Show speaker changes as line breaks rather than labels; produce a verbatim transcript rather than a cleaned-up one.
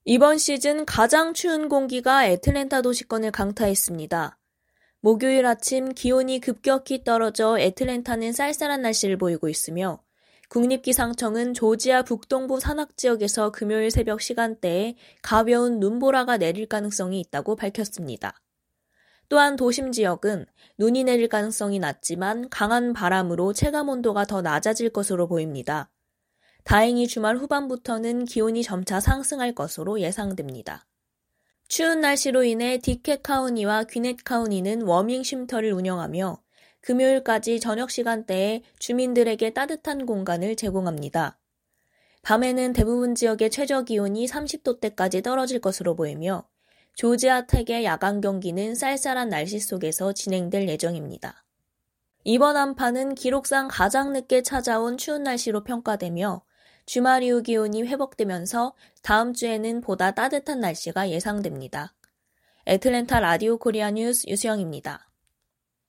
이번 시즌 가장 추운 공기가 애틀랜타 도시권을 강타했습니다. 목요일 아침 기온이 급격히 떨어져 애틀랜타는 쌀쌀한 날씨를 보이고 있으며 국립기상청은 조지아 북동부 산악지역에서 금요일 새벽 시간대에 가벼운 눈보라가 내릴 가능성이 있다고 밝혔습니다. 또한 도심 지역은 눈이 내릴 가능성이 낮지만 강한 바람으로 체감온도가 더 낮아질 것으로 보입니다. 다행히 주말 후반부터는 기온이 점차 상승할 것으로 예상됩니다. 추운 날씨로 인해 디켓 카우니와 귀넷 카우니는 워밍 쉼터를 운영하며 금요일까지 저녁 시간대에 주민들에게 따뜻한 공간을 제공합니다. 밤에는 대부분 지역의 최저 기온이 삼십 도대까지 떨어질 것으로 보이며 조지아 텍의 야간 경기는 쌀쌀한 날씨 속에서 진행될 예정입니다. 이번 한파는 기록상 가장 늦게 찾아온 추운 날씨로 평가되며 주말 이후 기온이 회복되면서 다음 주에는 보다 따뜻한 날씨가 예상됩니다. 애틀랜타 라디오 코리아 뉴스 유수영입니다.